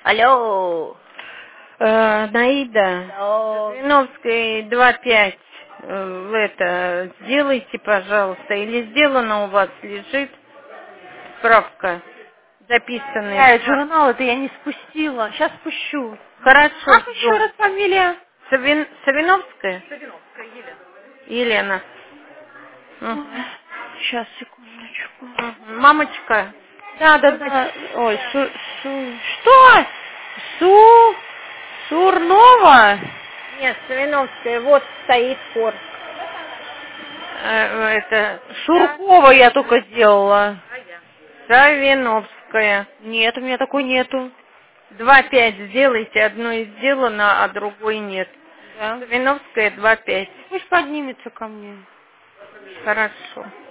Алло. Наида, Алло. Жириновской 2,5. Сделайте, пожалуйста. Или сделано у вас лежит справка, записанная. Журнал это я не спустила. Сейчас спущу. Хорошо, Как еще жду. раз фамилия? Савиновская? Савиновская, Елена. Елена. Ой, сейчас, секундочку. Мамочка. Да. Ой, что? Сурнова? Нет, Савиновская. Вот стоит корт. Шуркова я только сделала. Савиновская. Нет, у меня такой нету. 2,5 сделайте. Одно и сделано, а другой нет. Да. Савиновская 2,5. Пусть поднимется ко мне. Хорошо.